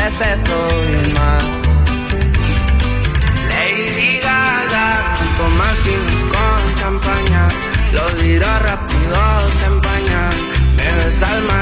de todo y más. Lady Gaga, punto máximo con champaña. Lo dirá rápido, se empaña. Me ves al mar.